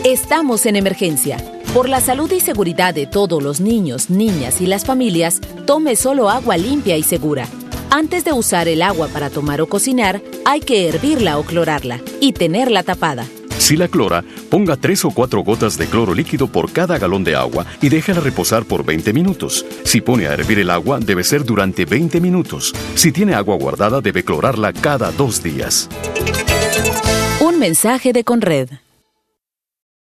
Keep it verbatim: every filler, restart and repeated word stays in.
Estamos en emergencia. Por la salud y seguridad de todos los niños, niñas y las familias, tome solo agua limpia y segura. Antes de usar el agua para tomar o cocinar, hay que hervirla o clorarla y tenerla tapada. Si la clora, ponga tres o cuatro gotas de cloro líquido por cada galón de agua y déjala reposar por veinte minutos. Si pone a hervir el agua, debe ser durante veinte minutos. Si tiene agua guardada, debe clorarla cada dos días. Un mensaje de Conred.